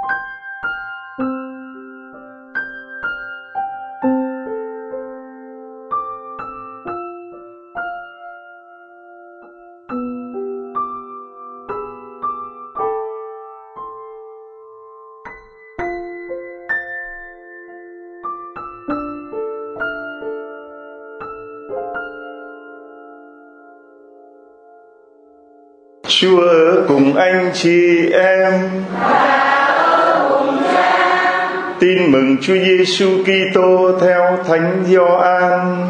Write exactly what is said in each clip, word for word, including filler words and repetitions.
Chúa ở cùng anh chị em. Tin mừng Chúa Giêsu Kitô theo Thánh Gioan.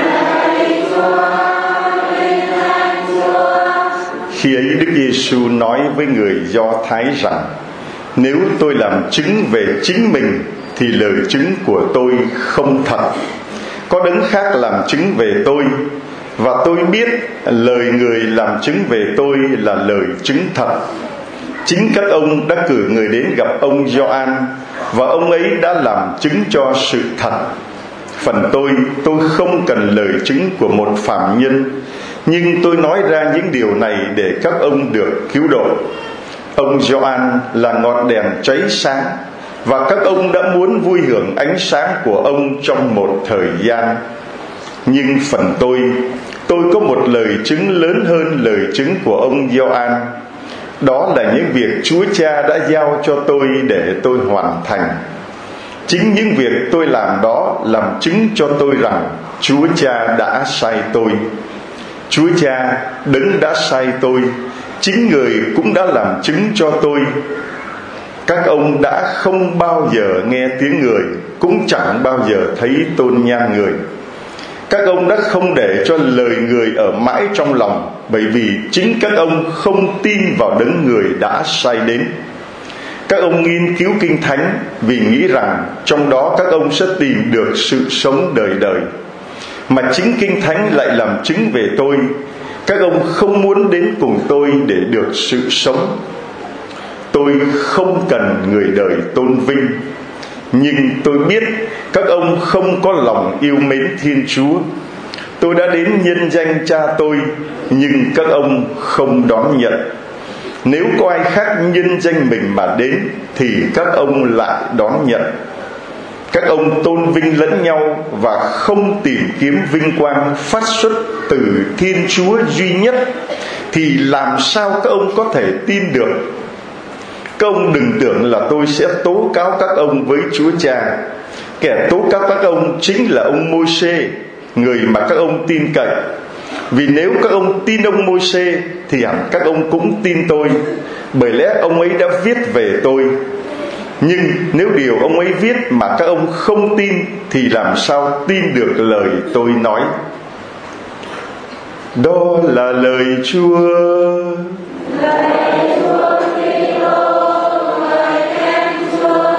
Khi ấy Đức Giêsu nói với người Do Thái rằng: nếu tôi làm chứng về chính mình thì lời chứng của tôi không thật. Có đấng khác làm chứng về tôi, và tôi biết lời người làm chứng về tôi là lời chứng thật. Chính các ông đã cử người đến gặp ông Gioan, và ông ấy đã làm chứng cho sự thật. Phần tôi, tôi không cần lời chứng của một phàm nhân, nhưng tôi nói ra những điều này để các ông được cứu độ. Ông Gioan là ngọn đèn cháy sáng, và các ông đã muốn vui hưởng ánh sáng của ông trong một thời gian. Nhưng phần tôi, tôi có một lời chứng lớn hơn lời chứng của ông Gioan. Đó là những việc Chúa Cha đã giao cho tôi để tôi hoàn thành. Chính những việc tôi làm đó làm chứng cho tôi rằng Chúa Cha đã sai tôi. Chúa Cha đấng đã sai tôi, chính người cũng đã làm chứng cho tôi. Các ông đã không bao giờ nghe tiếng người, cũng chẳng bao giờ thấy tôn nhan người. Các ông đã không để cho lời người ở mãi trong lòng, bởi vì chính các ông không tin vào đấng người đã sai đến. Các ông nghiên cứu Kinh Thánh vì nghĩ rằng trong đó các ông sẽ tìm được sự sống đời đời. Mà chính Kinh Thánh lại làm chứng về tôi. Các ông không muốn đến cùng tôi để được sự sống. Tôi không cần người đời tôn vinh, nhưng tôi biết các ông không có lòng yêu mến Thiên Chúa. Tôi đã đến nhân danh Cha tôi, nhưng các ông không đón nhận. Nếu có ai khác nhân danh mình mà đến, thì các ông lại đón nhận. Các ông tôn vinh lẫn nhau và không tìm kiếm vinh quang phát xuất từ Thiên Chúa duy nhất, thì làm sao các ông có thể tin được? Các ông đừng tưởng là tôi sẽ tố cáo các ông với Chúa Cha. Kẻ tố cáo các ông chính là ông Môi-se, người mà các ông tin cậy. Vì nếu các ông tin ông Môi-se thì hẳn các ông cũng tin tôi, bởi lẽ ông ấy đã viết về tôi. Nhưng nếu điều ông ấy viết mà các ông không tin, thì làm sao tin được lời tôi nói? Đó là lời Chúa. Lời Chúa Kitô, lời khen Chúa.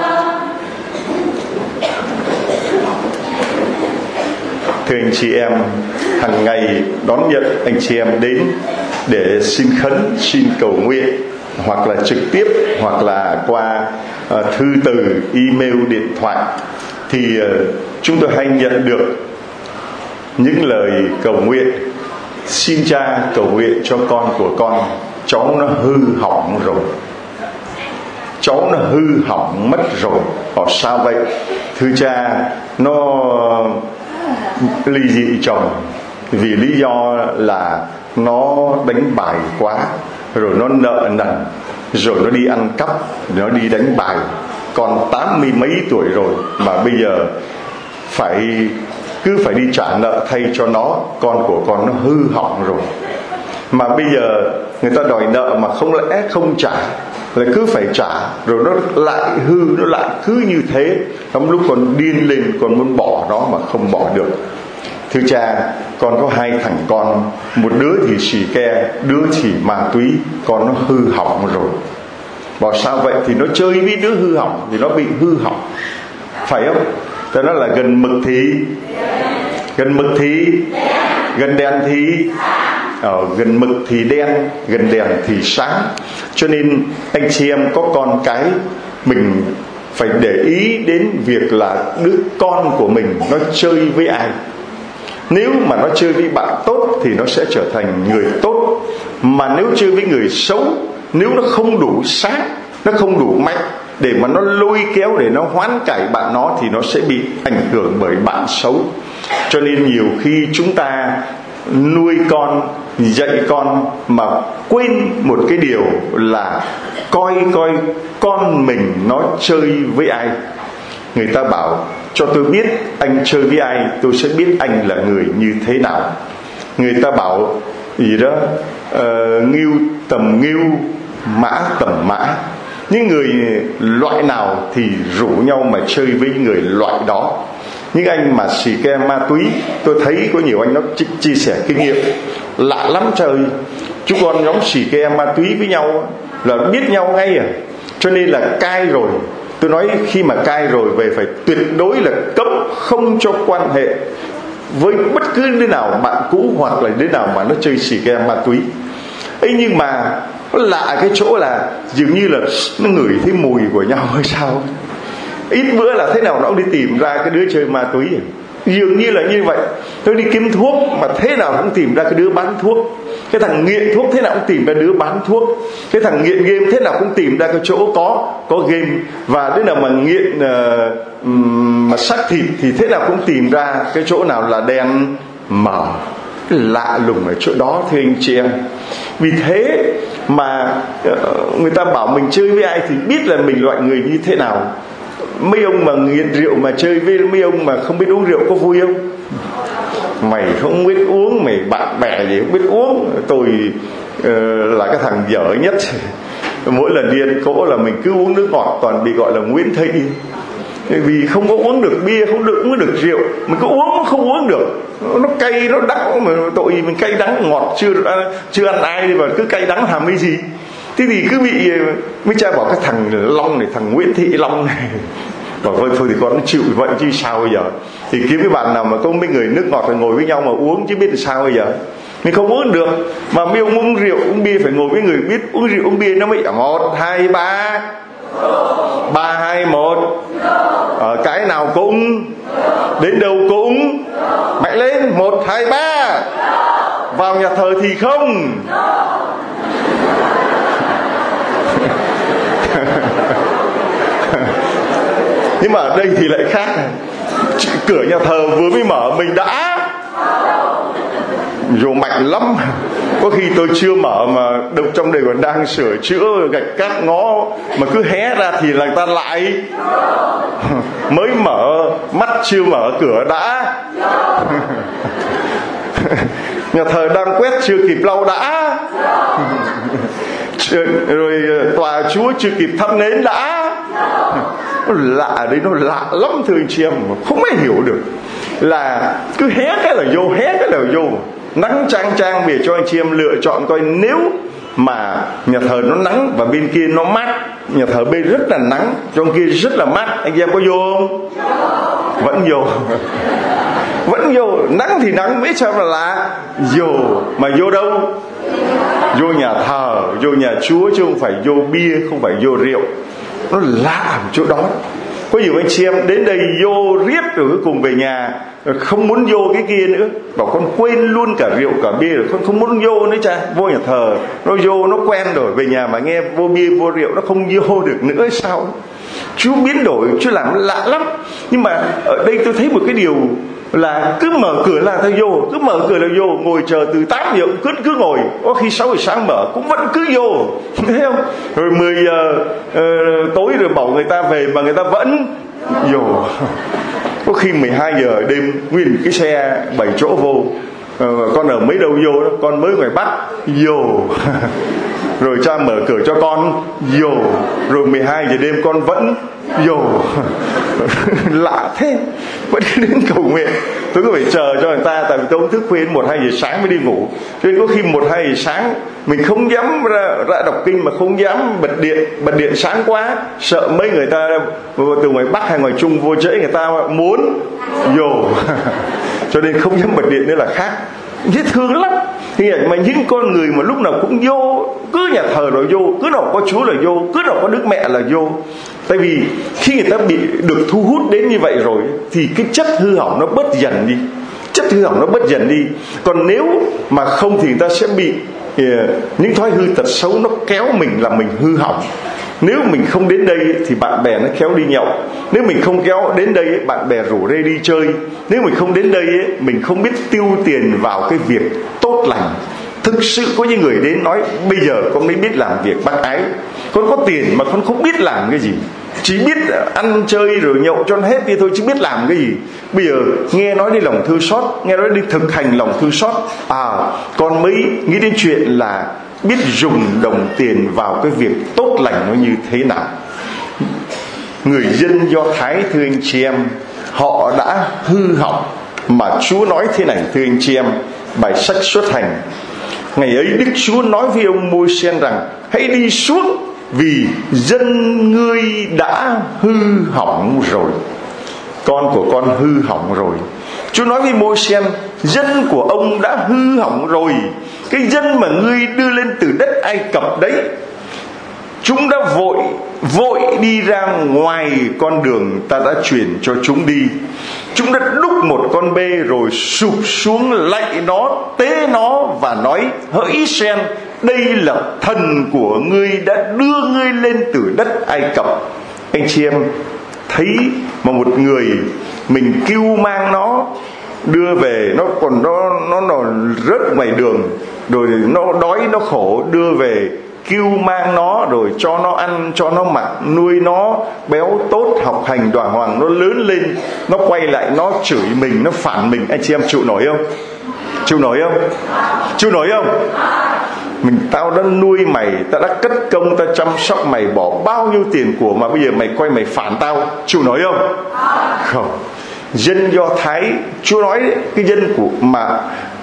Thưa anh chị em, hàng ngày đón nhận anh chị em đến để xin khấn, xin cầu nguyện, hoặc là trực tiếp, hoặc là qua uh, thư từ, email, điện thoại, thì uh, chúng tôi hay nhận được những lời cầu nguyện: xin Cha cầu nguyện cho con của con, cháu nó hư hỏng rồi, cháu nó hư hỏng mất rồi. Bảo sao vậy? Thưa Cha, nó ly dị chồng vì lý do là nó đánh bài quá, rồi nó nợ nần, rồi nó đi ăn cắp, nó đi đánh bài. Con tám mươi mấy tuổi rồi mà bây giờ phải cứ phải đi trả nợ thay cho nó. Con của con nó hư hỏng rồi, mà bây giờ người ta đòi nợ mà không lẽ không trả, lại cứ phải trả, rồi nó lại hư, nó lại cứ như thế. Trong lúc con điên lên, con muốn bỏ nó mà không bỏ được. Thưa Cha, con có hai thằng con, một đứa thì xì ke, đứa thì ma túy, con nó hư hỏng rồi. Bảo sao vậy? Thì nó chơi với đứa hư hỏng thì nó bị hư hỏng, phải không? Thế nó là gần mực thì gần mực thì gần đèn thì ở gần mực thì đen, gần đèn thì sáng. Cho nên anh chị em có con cái, mình phải để ý đến việc là đứa con của mình nó chơi với ai. Nếu mà nó chơi với bạn tốt thì nó sẽ trở thành người tốt. Mà nếu chơi với người xấu, nếu nó không đủ sáng, nó không đủ mạnh, để mà nó lôi kéo, để nó hoán cải bạn nó, thì nó sẽ bị ảnh hưởng bởi bạn xấu. Cho nên nhiều khi chúng ta nuôi con, dạy con mà quên một cái điều là coi coi con mình nó chơi với ai. Người ta bảo cho tôi biết anh chơi với ai, tôi sẽ biết anh là người như thế nào. Người ta bảo gì đó, uh, ngưu tầm ngưu, mã tầm mã. Những người loại nào thì rủ nhau mà chơi với người loại đó. Những anh mà xì ke ma túy, tôi thấy có nhiều anh nó chia sẻ kinh nghiệm lạ lắm trời. Chú con nhóm xì ke ma túy với nhau là biết nhau ngay à. Cho nên là cai rồi, tôi nói khi mà cai rồi về phải tuyệt đối là cấm không cho quan hệ với bất cứ đứa nào bạn cũ hoặc là đứa nào mà nó chơi xì ke ma túy ấy. Nhưng mà nó lạ cái chỗ là dường như là nó ngửi thấy mùi của nhau hay sao. Ít bữa là thế nào nó cũng đi tìm ra cái đứa chơi ma túy. Dường như là như vậy. Tôi đi kiếm thuốc mà thế nào cũng tìm ra cái đứa bán thuốc. Cái thằng nghiện thuốc thế nào cũng tìm ra đứa bán thuốc. Cái thằng nghiện game thế nào cũng tìm ra cái chỗ có có game. Và đứa nào mà nghiện uh, mà xác thịt thì thế nào cũng tìm ra cái chỗ nào là đen mở. Lạ lùng ở chỗ đó thưa anh chị em. Vì thế mà uh, người ta bảo mình chơi với ai thì biết là mình loại người như thế nào. Mấy ông mà nghiện rượu mà chơi với mấy ông mà không biết uống rượu có vui không? Mày không biết uống, mày bạn bè gì không biết uống. Tôi uh, là cái thằng dở nhất. Mỗi lần đi ăn cỗ là mình cứ uống nước ngọt, toàn bị gọi là Nguyễn Thị. Vì không có uống được bia, không được uống được rượu. Mình cứ uống không uống được. Nó cay, nó đắng, mà tội gì mình cay đắng ngọt chưa chưa ăn ai mà cứ cay đắng làm cái gì. Thế thì cứ bị mấy cha bảo cái thằng Long này, thằng Nguyễn Thị Long này. Bảo thôi thôi thì con chịu vậy chứ sao bây giờ. Thì kiếm cái bạn nào mà có mấy người nước ngọt phải ngồi với nhau mà uống chứ biết là sao bây giờ. Mình không uống được. Mà mấy ông uống rượu uống bia phải ngồi với người biết uống rượu uống bia nó mới một hai ba ba hai một. Ở cái nào cũng đến đâu cũng mạnh lên một hai ba. Vào nhà thờ thì không. Nhưng mà ở đây thì lại khác này. Cửa nhà thờ vừa mới mở mình đã vô mạnh lắm. Có khi tôi chưa mở mà đâu trong đây còn đang sửa chữa gạch cát ngó, mà cứ hé ra thì là người ta lại mới mở, mắt chưa mở cửa đã. Nhà thờ đang quét chưa kịp lau đã. Rồi tòa chúa chưa kịp thắp nến đã. Nó lạ đấy, nó lạ lắm thưa anh chị em, không ai hiểu được. Là cứ hé cái là vô, hé cái là vô. Nắng chang chang về cho anh chị em lựa chọn coi. Nếu mà nhà thờ nó nắng và bên kia nó mát, nhà thờ bên rất là nắng, trong kia rất là mát, anh em có vô không? Vẫn vô. Vẫn vô. Nắng thì nắng, biết sao là lạ. Vô. Mà vô đâu? Vô nhà thờ, vô nhà Chúa, chứ không phải vô bia, không phải vô rượu. Nó lạ ở chỗ đó. Có nhiều anh chị em đến đây vô riết rồi cuối cùng về nhà không muốn vô cái kia nữa. Bảo con quên luôn cả rượu cả bia rồi, con không muốn vô nữa cha. Vô nhà thờ nó vô nó quen rồi, về nhà mà nghe vô bia vô rượu nó không vô được nữa sao? Chúa biến đổi, Chúa làm lạ lắm. Nhưng mà ở đây tôi thấy một cái điều là cứ mở cửa là ta vô, cứ mở cửa là vô, ngồi chờ từ tám giờ cứ cứ ngồi, có khi sáu giờ sáng mở cũng vẫn cứ vô, thấy không? Rồi mười giờ uh, tối rồi bảo người ta về mà người ta vẫn vô. Có khi mười hai giờ đêm nguyên cái xe bảy chỗ vô. Uh, con ở mấy đâu vô đó, con mới ngoài Bắc vô. Rồi cha mở cửa cho con vô. Rồi mười hai giờ đêm con vẫn vô. Lạ thế. Vẫn đến cầu nguyện. Tôi cứ phải chờ cho người ta. Tại vì tôi không thức khuya một hai giờ sáng mới đi ngủ. Cho nên có khi một hai giờ sáng mình không dám ra, ra đọc kinh, mà không dám bật điện. Bật điện sáng quá, sợ mấy người ta từ ngoài Bắc hay ngoài Trung vô trễ, người ta muốn vô. Cho nên không dám bật điện nữa là khác. Dễ thương lắm. Thì mà những con người mà lúc nào cũng vô, cứ nhà thờ là vô, cứ nào có Chúa là vô, cứ nào có Đức Mẹ là vô. Tại vì khi người ta bị được thu hút đến như vậy rồi thì cái chất hư hỏng nó bớt dần đi. Chất hư hỏng nó bớt dần đi. Còn nếu mà không thì người ta sẽ bị uh, những thói hư tật xấu nó kéo mình làm mình hư hỏng. Nếu mình không đến đây thì bạn bè nó khéo đi nhậu. Nếu mình không kéo đến đây, bạn bè rủ rê đi chơi. Nếu mình không đến đây, mình không biết tiêu tiền vào cái việc tốt lành. Thực sự có những người đến nói: bây giờ con mới biết làm việc bác ái. Con có tiền mà con không biết làm cái gì, chỉ biết ăn chơi rồi nhậu cho nó hết đi thôi, chứ biết làm cái gì. Bây giờ nghe nói đi lòng thương xót, nghe nói đi thực hành lòng thương xót, à con mới nghĩ đến chuyện là biết dùng đồng tiền vào cái việc tốt lành nó như thế nào. Người dân Do Thái, thưa anh chị em, họ đã hư hỏng, mà Chúa nói thế này, thưa anh chị em, bài sách Xuất Hành: ngày ấy Đức Chúa nói với ông Môi-se rằng: hãy đi xuống, vì dân ngươi đã hư hỏng rồi. Con của con hư hỏng rồi. Chúa nói với Môi-se: dân của ông đã hư hỏng rồi. Cái dân mà ngươi đưa lên từ đất Ai Cập đấy, chúng đã vội vội đi ra ngoài con đường ta đã truyền cho chúng đi. Chúng đã đúc một con bê rồi sụp xuống lạy nó, tế nó và nói: hỡi Sen, đây là thần của ngươi đã đưa ngươi lên từ đất Ai Cập. Anh chị em thấy mà một người mình kêu mang nó đưa về, nó còn nó nó nó rớt ngoài đường, rồi nó đói nó khổ, đưa về kêu mang nó, rồi cho nó ăn, cho nó mặc, nuôi nó béo tốt, học hành đàng hoàng, nó lớn lên, nó quay lại nó chửi mình, nó phản mình. Anh chị em chịu nổi không? Chịu nổi không? Chịu nổi không? Mình tao đã nuôi mày, tao đã cất công, tao chăm sóc mày, bỏ bao nhiêu tiền của, mà bây giờ mày quay mày phản tao, chịu nổi không? Không. Dân Do Thái, Chúa nói đấy, cái dân của mà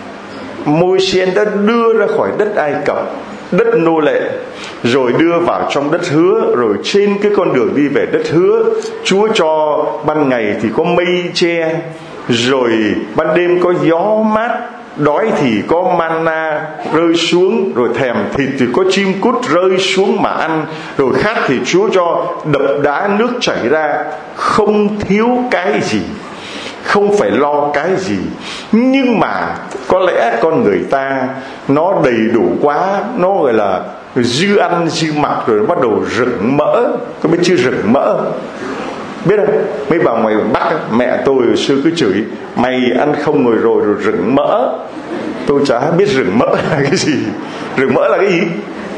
Môi-se đã đưa ra khỏi đất Ai Cập, đất nô lệ, rồi đưa vào trong đất hứa. Rồi trên cái con đường đi về đất hứa, Chúa cho ban ngày thì có mây che, rồi ban đêm có gió mát, đói thì có manna rơi xuống, rồi thèm thịt thì có chim cút rơi xuống mà ăn, rồi khát thì Chúa cho đập đá nước chảy ra. Không thiếu cái gì, không phải lo cái gì. Nhưng mà có lẽ con người ta nó đầy đủ quá, nó gọi là dư ăn dư mặc, rồi nó bắt đầu rửng mỡ. Có biết chưa rửng mỡ? Biết không? Mấy bà ngoài Bắc, mẹ tôi hồi xưa cứ chửi: mày ăn không ngồi rồi rồi rửng mỡ. Tôi chả biết rửng mỡ là cái gì. Rửng mỡ là cái gì?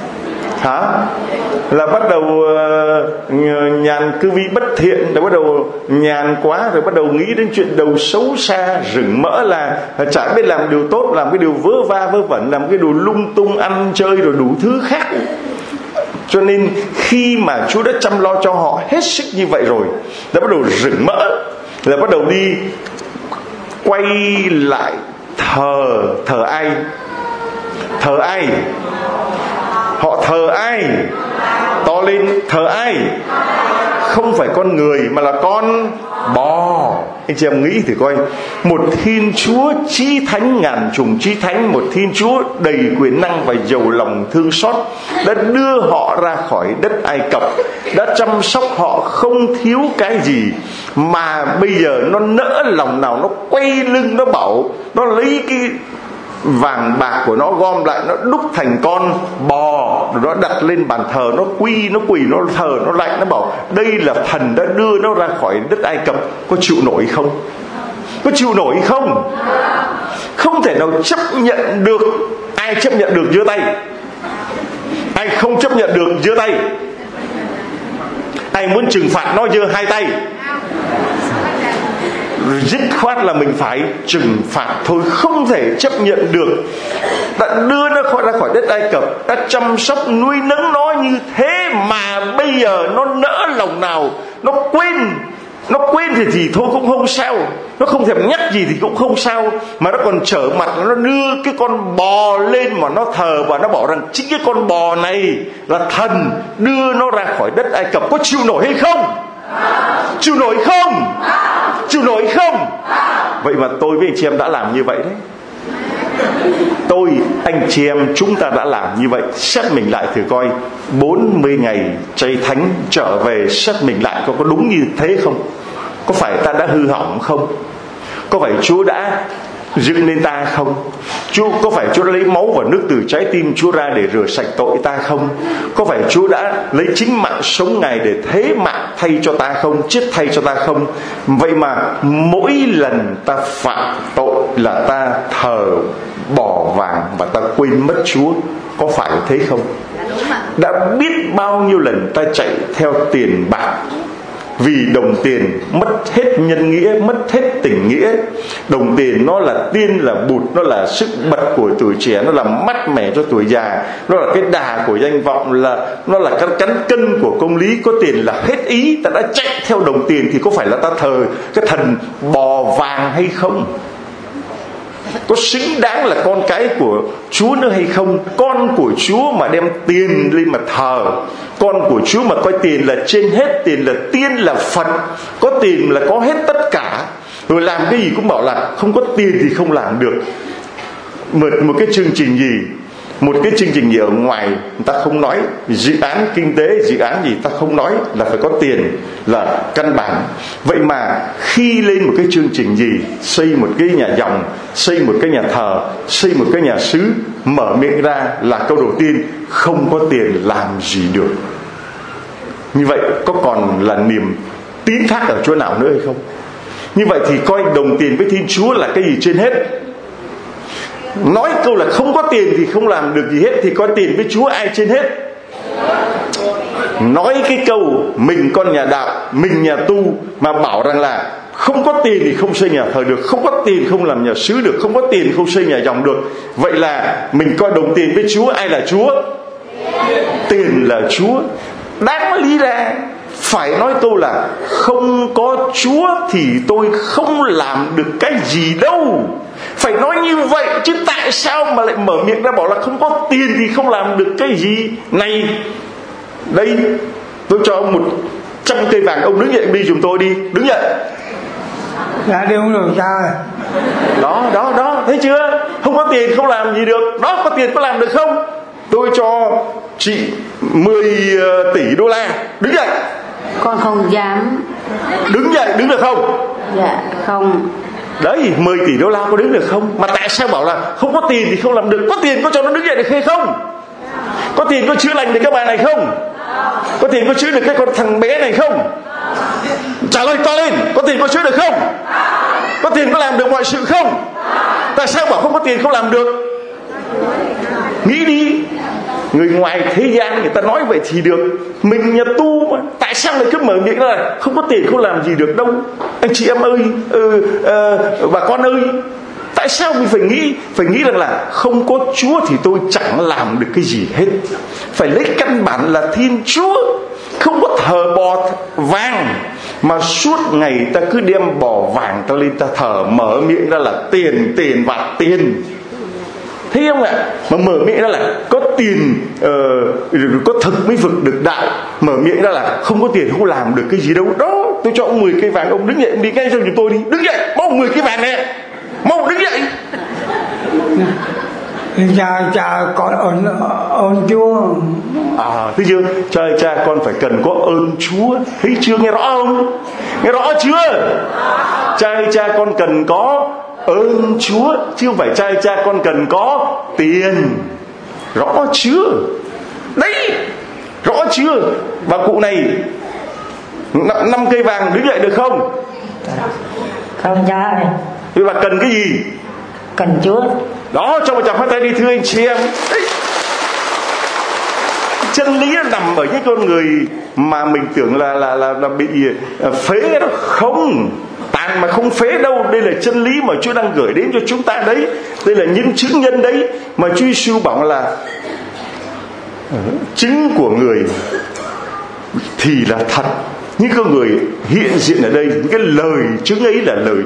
Hả? Là bắt đầu uh, nhàn cư vi bất thiện, rồi bắt đầu nhàn quá, rồi bắt đầu nghĩ đến chuyện đầu xấu xa. Rửng mỡ là chả biết làm điều tốt, làm cái điều vớ va vớ vẩn, làm cái điều lung tung, ăn chơi rồi đủ thứ khác. Cho nên khi mà Chúa đã chăm lo cho họ hết sức như vậy rồi, đã bắt đầu rửng mỡ, là bắt đầu đi quay lại thờ. Thờ ai? Thờ ai? Họ thờ ai? To lên, thờ ai? Không phải con người mà là con bò. Anh chị em nghĩ thì coi, một Thiên Chúa chí thánh ngàn trùng chí thánh, một Thiên Chúa đầy quyền năng và giàu lòng thương xót, đã đưa họ ra khỏi đất Ai Cập, đã chăm sóc họ không thiếu cái gì, mà bây giờ nó nỡ lòng nào nó quay lưng, nó bảo nó lấy cái vàng bạc của nó gom lại, nó đúc thành con bò, rồi nó đặt lên bàn thờ, nó quy, nó quỳ, nó thờ, nó lạy, nó bảo đây là thần đã đưa nó ra khỏi đất Ai Cập. Có chịu nổi không? Có chịu nổi không? Không thể nào chấp nhận được. Ai chấp nhận được giơ tay? Ai không chấp nhận được giơ tay? Ai muốn trừng phạt nó giơ hai tay? Dứt khoát là mình phải trừng phạt thôi, không thể chấp nhận được. Đã đưa nó khỏi ra khỏi đất Ai Cập, đã chăm sóc nuôi nấng nó như thế, mà bây giờ nó nỡ lòng nào nó quên. Nó quên thì gì thôi cũng không sao, nó không thèm nhắc gì thì cũng không sao, mà nó còn trở mặt, nó đưa cái con bò lên mà nó thờ, và nó bảo rằng chính cái con bò này là thần đưa nó ra khỏi đất Ai Cập. Có chịu nổi hay không? Chịu nổi không? Chịu nổi không? Vậy mà tôi với anh chị em đã làm như vậy đấy. Tôi, anh chị em, chúng ta đã làm như vậy. Xét mình lại thử coi, bốn mươi ngày chay thánh trở về, xét mình lại có có đúng như thế không? Có phải ta đã hư hỏng không? Có phải Chúa đã dựng nên ta không? Chúa có phải Chúa đã lấy máu và nước từ trái tim Chúa ra để rửa sạch tội ta không? Có phải Chúa đã lấy chính mạng sống Ngài để thế mạng thay cho ta không? Chết thay cho ta không? Vậy mà mỗi lần ta phạm tội là ta thờ bò vàng và ta quên mất Chúa. Có phải thế không? Đã biết bao nhiêu lần ta chạy theo tiền bạc, vì đồng tiền mất hết nhân nghĩa, mất hết tình nghĩa. Đồng tiền nó là tiên, là bụt, nó là sức bật của tuổi trẻ, nó là mát mẻ cho tuổi già, nó là cái đà của danh vọng, là nó là cái cán cân của công lý. Có tiền là hết ý. Ta đã chạy theo đồng tiền thì có phải là ta thờ cái thần bò vàng hay không? Có xứng đáng là con cái của Chúa nữa hay không? Con của Chúa mà đem tiền lên mà thờ, con của Chúa mà coi tiền là trên hết, tiền là tiên, là Phật, có tiền là có hết tất cả, rồi làm cái gì cũng bảo là không có tiền thì không làm được. Một, một cái chương trình gì, một cái chương trình gì ở ngoài người ta không nói, dự án kinh tế, dự án gì ta không nói, là phải có tiền là căn bản. Vậy mà khi lên một cái chương trình gì, xây một cái nhà dòng, xây một cái nhà thờ, xây một cái nhà xứ, mở miệng ra là câu đầu tiên: không có tiền làm gì được. Như vậy có còn là niềm tín thác ở chỗ nào nữa hay không? Như vậy thì coi đồng tiền với Thiên Chúa là cái gì trên hết. Nói câu là không có tiền thì không làm được gì hết, thì coi tiền với Chúa ai trên hết? Nói cái câu mình con nhà đạo, mình nhà tu, mà bảo rằng là không có tiền thì không xây nhà thờ được, không có tiền không làm nhà xứ được, không có tiền không xây nhà dòng được. Vậy là mình coi đồng tiền với Chúa ai là Chúa? Tiền là Chúa. Đáng lý ra phải nói câu là không có Chúa thì tôi không làm được cái gì đâu. Phải nói như vậy chứ tại sao mà lại mở miệng ra bảo là không có tiền thì không làm được cái gì? Này, đây tôi cho ông một trăm cây vàng, ông đứng dậy đi giùm tôi đi. Đứng dậy. Dạ đi không được sao? Đó, đó, đó, thấy chưa? Không có tiền không làm gì được. Đó, có tiền có làm được không? Tôi cho chị mười tỷ đô la. Đứng dậy. Con không dám. Đứng dậy, đứng được không? Dạ không. Đấy, mười tỷ đô la có đứng được không? Mà tại sao bảo là không có tiền thì không làm được? Có tiền có cho nó đứng dậy được hay không? Có tiền có chữa lành được các bà này không? Có tiền có chữa được cái con thằng bé này không? Trả lời to lên. Có tiền có chữa được không? Có tiền có làm được mọi sự không? Tại sao bảo không có tiền không làm được? Nghĩ đi. Người ngoài thế gian người ta nói vậy thì được. Mình nhà tu mà, tại sao lại cứ mở miệng là không có tiền không làm gì được đâu? Anh chị em ơi, ừ, uh, bà con ơi, tại sao mình phải nghĩ Phải nghĩ rằng là không có Chúa thì tôi chẳng làm được cái gì hết. Phải lấy căn bản là Thiên Chúa. Không có thờ bò vàng mà suốt ngày ta cứ đem bò vàng ta lên ta thờ, mở miệng ra là tiền, tiền và tiền. Thấy không ạ? Mà mở miệng ra là có tiền, uh, có thực mới vực được đạo. Mở miệng ra là không có tiền không làm được cái gì đâu. Đó, tôi cho ông mười cây vàng, ông đứng dậy, ông đi ngay cho chúng tôi đi. Đứng dậy, mau mười cây vàng nè. Mau đứng dậy. Cha, cha con ơn ơn Chúa. À, thấy chưa? Cha cha con phải cần có ơn Chúa. Thấy chưa? Nghe rõ không? Nghe rõ chưa? Cha cha con cần có ơn Chúa, chứ không phải cha cha con cần có tiền. Rõ chưa? Đấy, rõ chưa? Bà cụ này năm cây vàng đứng dậy được không? Không cha ơi. Vì bà cần cái gì? Cần Chúa. Đó, cho một tràng pháo tay đi thưa anh chị em. Đấy. Chân lý nó nằm ở những con người mà mình tưởng là là là, là bị phế đó. Không, tàn mà không phế đâu. Đây là chân lý mà Chúa đang gửi đến cho chúng ta đấy. Đây là những chứng nhân đấy mà Chúa Giêsu bảo là chứng của người thì là thật, những con người hiện diện ở đây, những cái lời chứng ấy là lời